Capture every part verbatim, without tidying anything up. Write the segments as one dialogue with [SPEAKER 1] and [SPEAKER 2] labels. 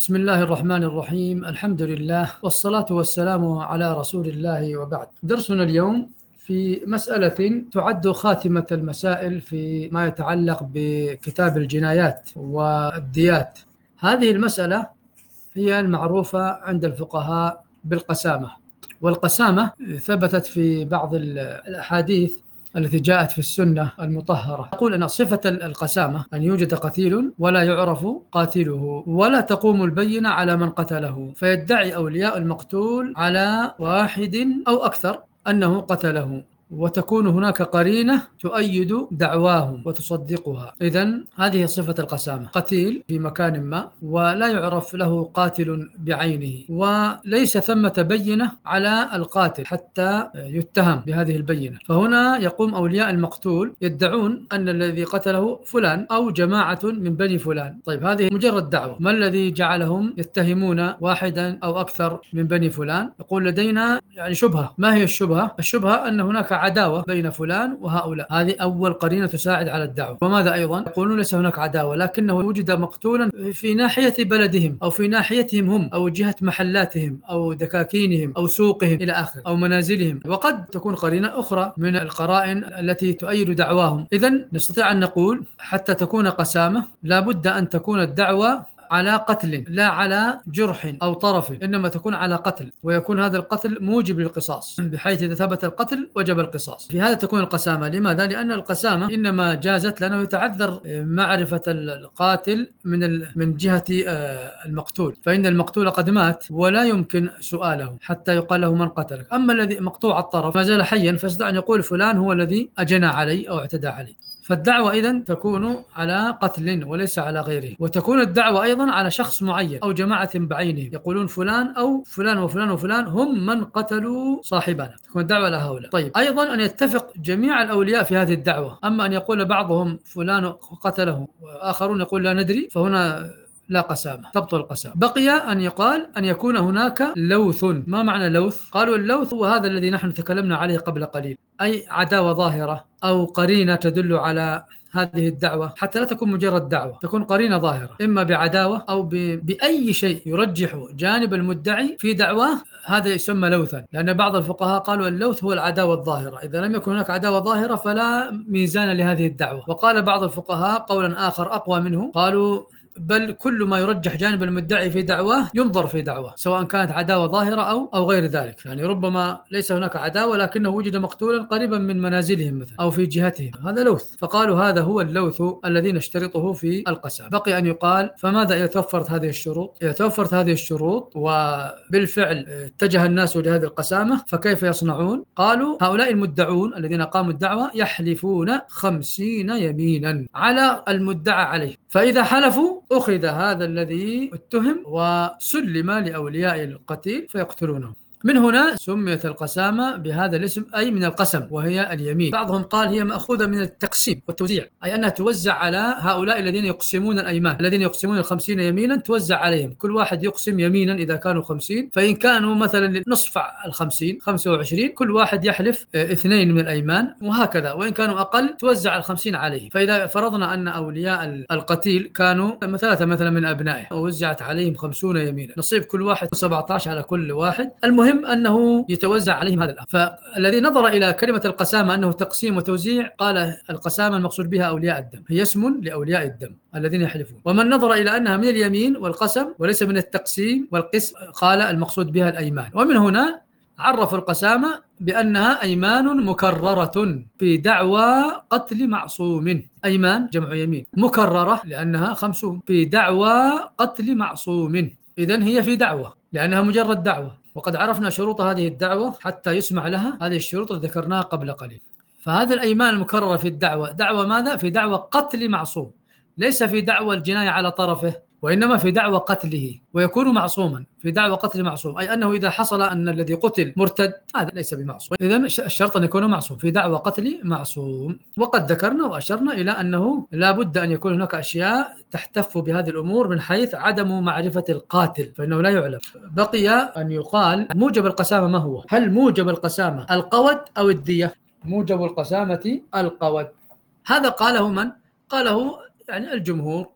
[SPEAKER 1] بسم الله الرحمن الرحيم. الحمد لله والصلاة والسلام على رسول الله، وبعد. درسنا اليوم في مسألة تعد خاتمة المسائل في ما يتعلق بكتاب الجنايات والديات. هذه المسألة هي المعروفة عند الفقهاء بالقسامة، والقسامة ثبتت في بعض الأحاديث التي جاءت في السنة المطهرة. تقول أن صفة القسامة أن يوجد قتيل ولا يعرف قاتله، ولا تقوم البينة على من قتله، فيدعي أولياء المقتول على واحد أو أكثر أنه قتله، وتكون هناك قرينة تؤيد دعواهم وتصدقها. إذن هذه صفة القسامة: قتيل في مكان ما ولا يعرف له قاتل بعينه، وليس ثمة بينة على القاتل حتى يتهم بهذه البينة، فهنا يقوم أولياء المقتول يدعون أن الذي قتله فلان أو جماعة من بني فلان. طيب، هذه مجرد دعوة. ما الذي جعلهم يتهمون واحدا أو أكثر من بني فلان؟ يقول لدينا يعني شبهة. ما هي الشبهة؟ الشبهة أن هناك عداوة بين فلان وهؤلاء. هذه أول قرينة تساعد على الدعوة. وماذا أيضا؟ يقولون ليس هناك عداوة، لكنه وجد مقتولا في ناحية بلدهم أو في ناحيتهم هم أو جهة محلاتهم أو دكاكينهم أو سوقهم إلى آخر أو منازلهم، وقد تكون قرينة أخرى من القرائن التي تؤيد دعواهم. إذن نستطيع أن نقول حتى تكون قسامة لابد أن تكون الدعوة على قتل لا على جرح أو طرف، إنما تكون على قتل، ويكون هذا القتل موجب للقصاص، بحيث إذا ثبت القتل وجب القصاص. في هذا تكون القسامة. لماذا؟ لأن القسامة إنما جازت لأنه يتعذر معرفة القاتل من من جهة المقتول، فإن المقتول قد مات ولا يمكن سؤاله حتى يقال له من قتلك. أما الذي مقطوع الطرف ما زال حيا فيستطيع أن يقول فلان هو الذي أجنى علي أو اعتدى علي. فالدعوة إذن تكون على قتل وليس على غيره، وتكون الدعوة أيضا على شخص معين أو جماعة بعينهم، يقولون فلان أو فلان وفلان وفلان هم من قتلوا صاحبنا، تكون الدعوة لهؤلاء. طيب، أيضا أن يتفق جميع الأولياء في هذه الدعوة. أما أن يقول بعضهم فلان قتله وآخرون يقول لا ندري، فهنا لا قسامة، تبطل القسامة. بقي أن يقال أن يكون هناك لوث. ما معنى لوث؟ قالوا اللوث هو هذا الذي نحن تكلمنا عليه قبل قليل، أي عداوة ظاهرة أو قرينة تدل على هذه الدعوة، حتى لا تكون مجرد دعوة، تكون قرينة ظاهرة إما بعداوة أو ب... بأي شيء يرجح جانب المدعي في دعواه، هذا يسمى لوثا. لأن بعض الفقهاء قالوا اللوث هو العداوة الظاهرة، إذا لم يكن هناك عداوة ظاهرة فلا ميزان لهذه الدعوة. وقال بعض الفقهاء قولا آخر أقوى منه، قالوا بل كل ما يرجح جانب المدعي في دعواه ينظر في دعواه، سواء كانت عداوة ظاهرة أو أو غير ذلك. يعني ربما ليس هناك عداوة لكنه وجد مقتولا قريبا من منازلهم مثلا أو في جهتهم، هذا لوث. فقالوا هذا هو اللوث الذي نشترطه في القسام. بقي أن يقال فماذا إذا توفرت هذه الشروط؟ إذا توفرت هذه الشروط وبالفعل اتجه الناس لهذه القسامة، فكيف يصنعون؟ قالوا هؤلاء المدعون الذين قاموا الدعوة يحلفون خمسين يمينا على المدعى عليه، فإذا حلفوا أخذ هذا الذي اتهم وسلم لأولياء القتيل فيقتلونه. من هنا سميت القسامة بهذا الاسم، أي من القسم، وهي اليمين. بعضهم قال هي مأخوذة من التقسيم والتوزيع، أي أنها توزع على هؤلاء الذين يقسمون الأيمان، الذين يقسمون الخمسين يمينا توزع عليهم، كل واحد يقسم يمينا إذا كانوا خمسين، فإن كانوا مثلا نصف الخمسين خمسة وعشرين كل واحد يحلف اثنين من الأيمان، وهكذا. وإن كانوا أقل توزع الخمسين عليه. فإذا فرضنا أن أولياء القتيل كانوا ثلاثة مثلا من أبنائه ووزعت عليهم خمسون يمينا، نصيب كل واحد سبعة عشر على كل واحد. المهم أنه يتوزع عليهم هذا الأمر. فالذي نظر إلى كلمة القسامة أنه تقسيم وتوزيع قال القسامة المقصود بها أولياء الدم، هي اسم لأولياء الدم الذين يحلفون. ومن نظر إلى أنها من اليمين والقسم وليس من التقسيم والقسم قال المقصود بها الأيمان. ومن هنا عرف القسامة بأنها أيمان مكررة في دعوى قتل معصوم. أيمان جمع يمين، مكررة لأنها خمسون في دعوى قتل معصوم. إذن هي في دعوة لأنها مجرد دعوة، وقد عرفنا شروط هذه الدعوة حتى يسمع لها. هذه الشروط ذكرناها قبل قليل. فهذه الأيمان المكررة في الدعوة، دعوة ماذا؟ في دعوة قتل معصوم، ليس في دعوة الجناية على طرفه، وإنما في دعوة قتله، ويكون معصوما في دعوة قتل معصوم، أي أنه إذا حصل أن الذي قتل مرتد هذا ليس بمعصوم. إذن الشرط أن يكون معصوم في دعوة قتل معصوم. وقد ذكرنا وأشرنا إلى أنه لا بد أن يكون هناك أشياء تحتف بهذه الأمور من حيث عدم معرفة القاتل، فإنه لا يعلم. بقي أن يقال موجب القسامة ما هو؟ هل موجب القسامة القود أو الدية؟ موجب القسامة القود. هذا قاله من؟ قاله يعني الجمهور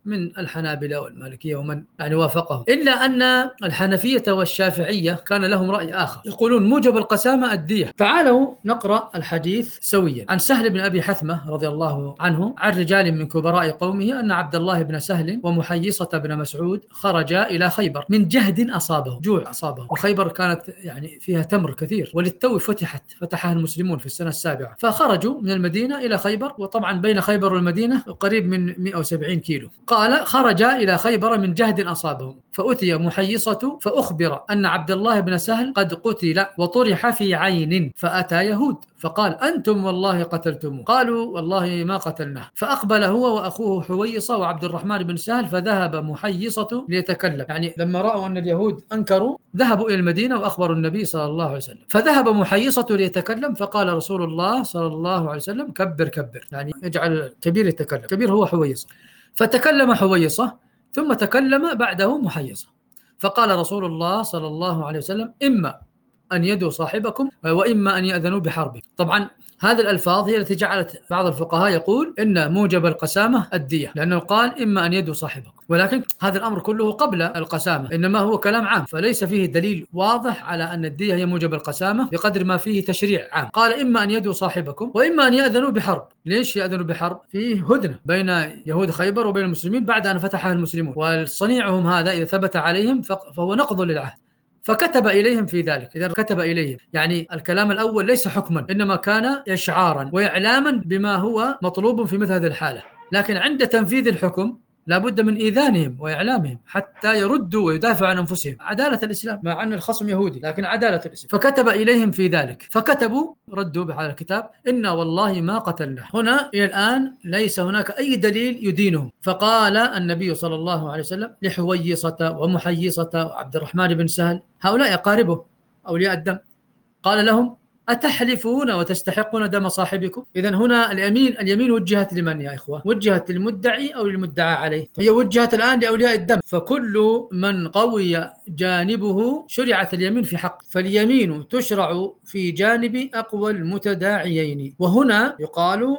[SPEAKER 1] من الحنابلة والمالكية ومن يعني وافقهم، إلا أن الحنفية والشافعية كان لهم رأي آخر، يقولون موجب القسامة الدية. تعالوا نقرأ الحديث سويا. عن سهل بن أبي حثمة رضي الله عنه عن رجال من كبراء قومه أن عبد الله بن سهل ومحيصة بن مسعود خرجا إلى خيبر من جهد أصابه، جوع أصابه، وخيبر كانت يعني فيها تمر كثير، وللتو فتحت فتحها المسلمون في السنة السابعة، فخرجوا من المدينة إلى خيبر، وطبعا بين خيبر والمدينة قريب من مئة وسبعين كيلو. قال خرجا إلى خيبر من جهد أصابه، فأتي محيصة فأخبر أن عبد الله بن سهل قد قتل وطرح في عين، فأتى يهود فقال أنتم والله قتلتموه، قالوا والله ما قتلناه، فأقبل هو وأخوه حويصة وعبد الرحمن بن سهل، فذهب محيصة ليتكلم، يعني لما رأوا أن اليهود أنكروا ذهبوا إلى المدينة وأخبروا النبي صلى الله عليه وسلم، فذهب محيصة ليتكلم، فقال رسول الله صلى الله عليه وسلم كبر كبر، يعني اجعل كبير يتكلم، كبير هو حويصة، فتكلم حويصة ثم تكلم بعده محيصة، فقال رسول الله صلى الله عليه وسلم إما أن يدوا صاحبكم وإما أن يأذنوا بحرب. طبعا هذه الألفاظ هي التي جعلت بعض الفقهاء يقول إن موجب القسامة الدية، لأنه قال إما أن يدوا صاحبكم، ولكن هذا الأمر كله قبل القسامة، إنما هو كلام عام، فليس فيه دليل واضح على أن الدية هي موجب القسامة بقدر ما فيه تشريع عام. قال إما أن يدوا صاحبكم وإما أن يأذنوا بحرب. ليش يأذنوا بحرب؟ فيه هدنة بين يهود خيبر وبين المسلمين بعد أن فتحها المسلمون، وصنيعهم هذا إذا ثبت عليهم فهو نقض للعهد، فكتب إليهم في ذلك. إذا كتب إليهم يعني الكلام الأول ليس حكما، إنما كان إشعارا وإعلاما بما هو مطلوب في مثل هذه الحالة، لكن عند تنفيذ الحكم لابد من إيذانهم وإعلامهم حتى يردوا ويدافعوا عن أنفسهم. عدالة الإسلام، مع أن الخصم يهودي لكن عدالة الإسلام. فكتب إليهم في ذلك، فكتبوا ردوا بهذا الكتاب إنا والله ما قتلناه. هنا إلى الآن ليس هناك أي دليل يدينهم. فقال النبي صلى الله عليه وسلم لحويصة ومحيصة وعبد الرحمن بن سهل، هؤلاء أقاربه أولياء الدم، قال لهم أتحلفون وتستحقون دم صاحبكم؟ إذن هنا اليمين اليمين وجهت لمن يا إخوة؟ وجهت للمدعي أو للمدعى عليه؟ هي وجهت الآن لأولياء الدم، فكل من قوي جانبه شرعت اليمين في حق، فاليمين تشرع في جانب أقوى المتداعيين. وهنا يقال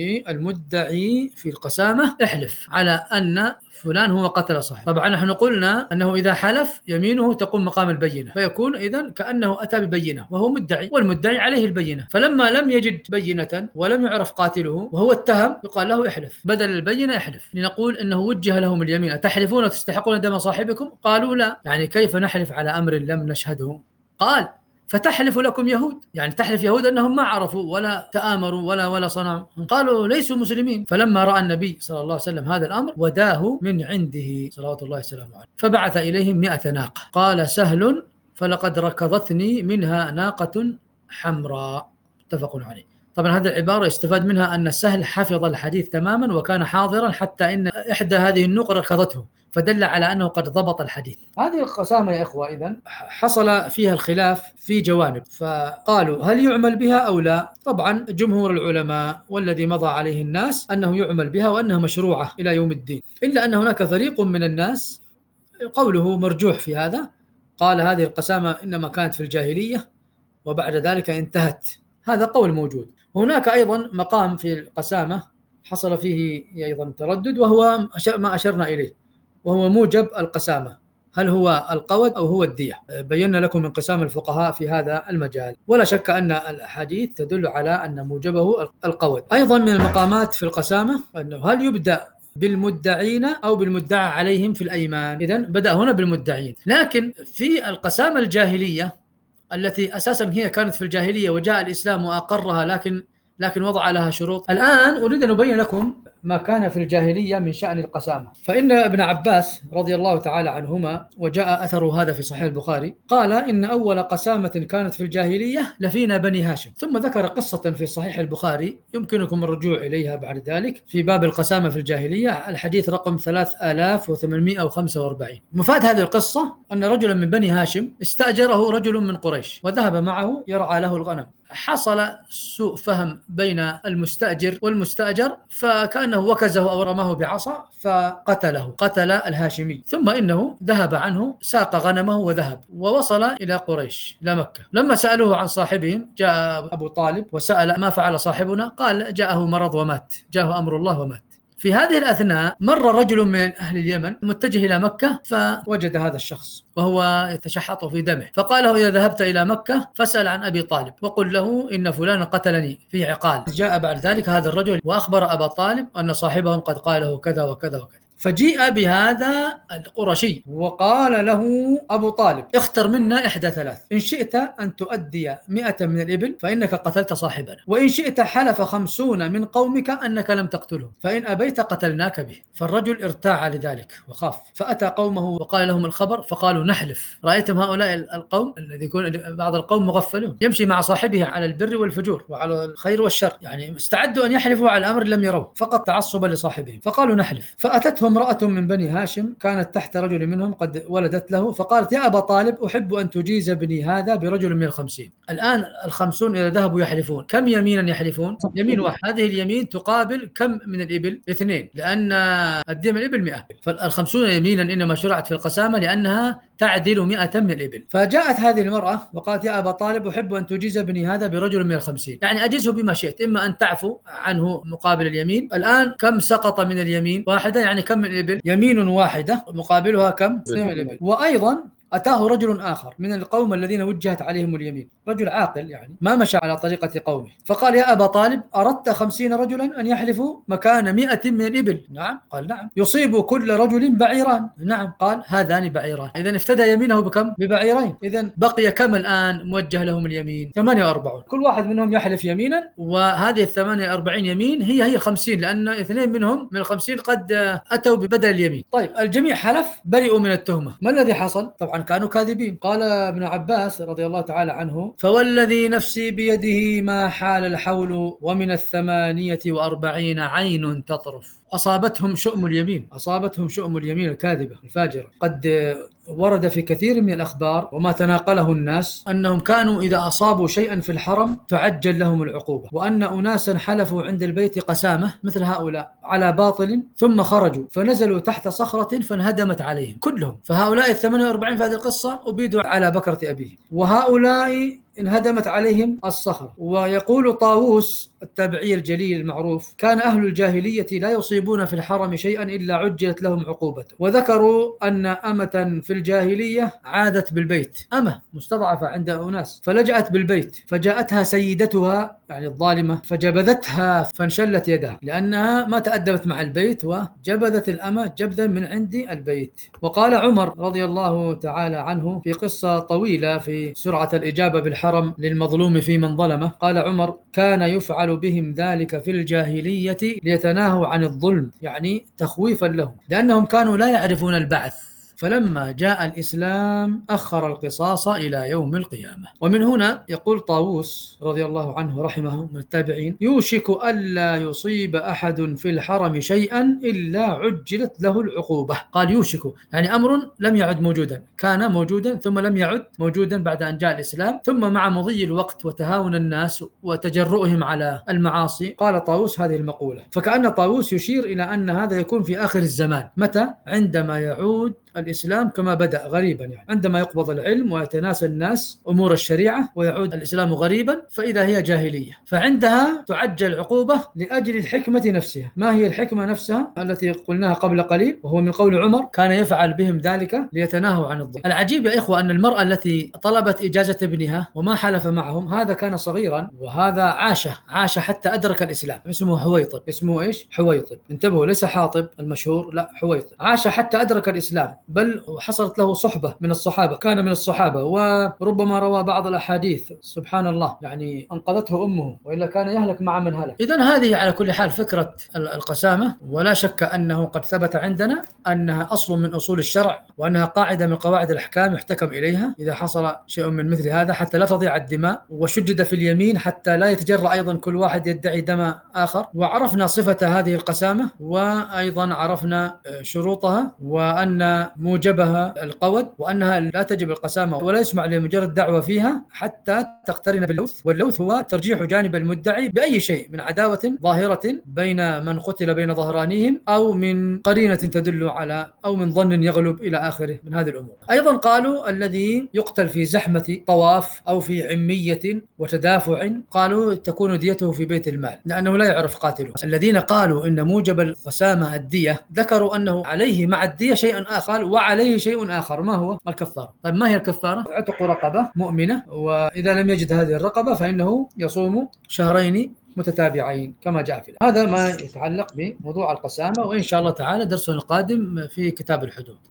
[SPEAKER 1] للمدعي في القسامة احلف على أن فلان هو قتل صاحب. طبعا نحن قلنا أنه إذا حلف يمينه تقوم مقام البينة، فيكون إذن كأنه أتى ببينة وهو مدعي، والمدعي عليه البينة، فلما لم يجد بينة ولم يعرف قاتله وهو اتهم يقال له احلف، بدل البينة احلف، لنقول إنه وجه لهم اليمين. تحلفون وتستحقون دم صاحبكم؟ قالوا لا، يعني كيف نحلف على أمر لم نشهده؟ قال فتحلف لكم يهود، يعني تحلف يهود أنهم ما عرفوا ولا تآمروا ولا ولا صنعوا، قالوا ليسوا مسلمين. فلما رأى النبي صلى الله عليه وسلم هذا الأمر وداه من عنده صلوات الله وسلامه عليه، فبعث إليهم مئة ناقة. قال سهل فلقد ركضتني منها ناقة حمراء، متفق عليه. طبعا هذه العبارة يستفاد منها أن سهل حفظ الحديث تماما وكان حاضرا حتى إن إحدى هذه النقط ركضته، فدل على أنه قد ضبط الحديث. هذه القسامة يا إخوة إذن حصل فيها الخلاف في جوانب، فقالوا هل يعمل بها أو لا؟ طبعا جمهور العلماء والذي مضى عليه الناس أنه يعمل بها وأنها مشروعة إلى يوم الدين، إلا أن هناك فريق من الناس قوله مرجوح في هذا، قال هذه القسامة إنما كانت في الجاهلية وبعد ذلك انتهت، هذا قول موجود. هناك أيضا مقام في القسامة حصل فيه أيضا تردد، وهو ما أشرنا إليه، وهو موجب القسامة، هل هو القود أو هو الدية؟ بينا لكم انقسام الفقهاء في هذا المجال، ولا شك أن الحديث تدل على أن موجبه القود. أيضا من المقامات في القسامة أنه هل يبدأ بالمدعين أو بالمدعى عليهم في الأيمان؟ إذن بدأ هنا بالمدعين، لكن في القسامة الجاهلية التي أساسا هي كانت في الجاهلية وجاء الإسلام وأقرها، لكن لكن وضع لها شروط. الآن أريد أن أبين لكم ما كان في الجاهلية من شأن القسامة. فإن ابن عباس رضي الله تعالى عنهما، وجاء أثر هذا في صحيح البخاري، قال إن أول قسامة كانت في الجاهلية لفينا بني هاشم، ثم ذكر قصة في صحيح البخاري يمكنكم الرجوع إليها بعد ذلك في باب القسامة في الجاهلية، الحديث رقم ثلاثة آلاف وثمانمئة وخمسة وأربعين. مفاد هذه القصة أن رجلا من بني هاشم استأجره رجل من قريش وذهب معه يرعى له الغنم. حصل سوء فهم بين المستأجر والمستأجر، فكأنه وكزه أو رماه بعصا فقتله، قتل الهاشمي، ثم إنه ذهب عنه ساق غنمه وذهب ووصل إلى قريش إلى مكة. لما سألوه عن صاحبهم جاء أبو طالب وسأل ما فعل صاحبنا، قال جاءه مرض ومات، جاءه أمر الله ومات. في هذه الأثناء مر رجل من أهل اليمن متجه إلى مكة، فوجد هذا الشخص وهو يتشحط في دمه، فقال له: إذا ذهبت إلى مكة فاسأل عن أبي طالب وقل له إن فلان قتلني في عقال. جاء بعد ذلك هذا الرجل وأخبر أبا طالب أن صاحبهم قد قاله كذا وكذا وكذا. فجيء بهذا القرشي وقال له أبو طالب: اختر منا إحدى ثلاث، إن شئت أن تؤدي مئة من الإبل فإنك قتلت صاحبنا، وإن شئت حلف خمسون من قومك أنك لم تقتله، فإن أبيت قتلناك به. فالرجل ارتاع لذلك وخاف، فأتى قومه وقال لهم الخبر، فقالوا: نحلف. رأيتم هؤلاء القوم الذي يكون بعض القوم مغفلون، يمشي مع صاحبه على البر والفجور وعلى الخير والشر، يعني استعدوا أن يحلفوا على أمر لم يروه فقط تعصبا لصاحبهم، فقالوا: نحلف. فأتتهم امرأة من بني هاشم كانت تحت رجل منهم قد ولدت له، فقالت: يا أبا طالب، أحب أن تجيز ابني هذا برجل من الخمسين. الآن الخمسون إذا ذهبوا يحلفون كم يمينا يحلفون؟ يمين واحد. هذه اليمين تقابل كم من الإبل؟ اثنين، لأن الدم الإبل مئة، فالخمسون يمينا إنما شرعت في القسامة لأنها تعدل مئة من الإبل. فجاءت هذه المرأة وقالت: يا أبا طالب، أحب أن تجيز ابني هذا برجل من الخمسين، يعني أجزه بما شئت، إما أن تعفو عنه مقابل اليمين. الآن كم سقط من اليمين؟ واحدة، يعني كم من الإبل؟ يمين واحدة مقابلها كم من الإبل. وأيضا أتاه رجل آخر من القوم الذين وجهت عليهم اليمين، رجل عاقل يعني ما مشى على طريقة قومه، فقال: يا أبا طالب، أردت خمسين رجلا أن يحلفوا مكان مئة من الإبل؟ نعم. قال: نعم. يصيب كل رجل بعيران؟ نعم. قال: هذان بعيران. إذن افتدى يمينه بكم؟ ببعيرين. إذن بقي كم الآن موجه لهم اليمين؟ ثمانية وأربعون، كل واحد منهم يحلف يمينا، وهذه الثمانية وأربعين يمين هي هي خمسين، لأن اثنين منهم من الخمسين قد أتوا ببدل اليمين. طيب الجميع حلف، برئوا من التهمة. ما الذي حصل؟ طبعا كانوا كاذبين. قال ابن عباس رضي الله تعالى عنه: فوالذي نفسي بيده ما حال الحول ومن الثمانية وأربعين عين تطرف. أصابتهم شؤم اليمين، أصابتهم شؤم اليمين الكاذبة الفاجرة. قد ورد في كثير من الأخبار وما تناقله الناس أنهم كانوا إذا أصابوا شيئا في الحرم تعجل لهم العقوبة، وأن أناسا حلفوا عند البيت قسامة مثل هؤلاء على باطل ثم خرجوا فنزلوا تحت صخرة فانهدمت عليهم كلهم. فهؤلاء الثمانية وأربعين في هذه القصة أبيدوا على بكرة أبيه، وهؤلاء انهدمت عليهم الصخر. ويقول طاووس التابعي الجليل المعروف: كان أهل الجاهلية لا يصيبون في الحرم شيئا إلا عجلت لهم عقوبته. وذكروا أن أمة في الجاهلية عادت بالبيت، أمة مستضعفة عند أناس، فلجأت بالبيت، فجاءتها سيدتها يعني الظالمة فجبذتها فانشلت يدها لأنها ما تأدبت مع البيت، وجبذت الأمة جبذا من عند البيت. وقال عمر رضي الله تعالى عنه في قصة طويلة في سرعة الإجابة بالحرم للمظلوم في من ظلمه، قال عمر: كان يفعل بهم ذلك في الجاهلية ليتناهوا عن الظلم، يعني تخويفا لهم، لأنهم كانوا لا يعرفون البعث، فلما جاء الإسلام أخر القصاص إلى يوم القيامة. ومن هنا يقول طاووس رضي الله عنه رحمه من التابعين: يوشك ألا يصيب أحد في الحرم شيئا إلا عجلت له العقوبة. قال يوشك يعني أمر لم يعد موجودا، كان موجودا ثم لم يعد موجودا بعد أن جاء الإسلام، ثم مع مضي الوقت وتهاون الناس وتجرؤهم على المعاصي قال طاووس هذه المقولة. فكأن طاووس يشير إلى أن هذا يكون في آخر الزمان. متى؟ عندما يعود الإسلام كما بدأ غريبا، يعني عندما يقبض العلم ويتناسى الناس أمور الشريعة ويعود الإسلام غريبا، فإذا هي جاهلية، فعندها تعجل العقوبة لأجل الحكمة نفسها. ما هي الحكمة نفسها التي قلناها قبل قليل؟ وهو من قول عمر: كان يفعل بهم ذلك ليتناهوا عن الظلم. العجيب يا إخوة أن المرأة التي طلبت إجازة ابنها وما حلف معهم، هذا كان صغيرا وهذا عاش عاش حتى أدرك الإسلام، اسمه حويطب. اسمه إيش؟ حويطب. انتبهوا، ليس حاطب المشهور، لا، حويطب. عاش حتى أدرك الإسلام، بل حصلت له صحبة من الصحابة، كان من الصحابة، وربما روى بعض الأحاديث سبحان الله يعني أنقذته أمه، وإلا كان يهلك مع من هلك. إذن هذه على كل حال فكرة القسامة، ولا شك أنه قد ثبت عندنا أنها أصل من أصول الشرع، وأنها قاعدة من قواعد الأحكام يحتكم إليها إذا حصل شيء من مثل هذا، حتى لا تضيع الدماء، وشدد في اليمين حتى لا يتجرأ أيضا كل واحد يدعي دم آخر. وعرفنا صفة هذه القسامة، وأيضا عرفنا شروطها، وأن موجبها القود، وأنها لا تجب القسامة ولا يسمع لمجرد دعوة فيها حتى تقترن باللوث. واللوث هو ترجيح جانب المدعي بأي شيء من عداوة ظاهرة بين من قتل بين ظهرانيهم، أو من قرينة تدل على، أو من ظن يغلب إلى آخره من هذه الأمور. أيضا قالوا الذي يقتل في زحمة طواف أو في عمية وتدافع، قالوا تكون ديته في بيت المال لأنه لا يعرف قاتله. الذين قالوا إن موجب القسامة الدية ذكروا أنه عليه مع الدية شيء آخر، وعليه شيء آخر، ما هو الكفارة. طيب ما هي الكفارة؟ عتق رقبة مؤمنة، وإذا لم يجد هذه الرقبة فإنه يصوم شهرين متتابعين كما جاء في هذا ما يتعلق بموضوع القسامة. وإن شاء الله تعالى درسنا القادم في كتاب الحدود.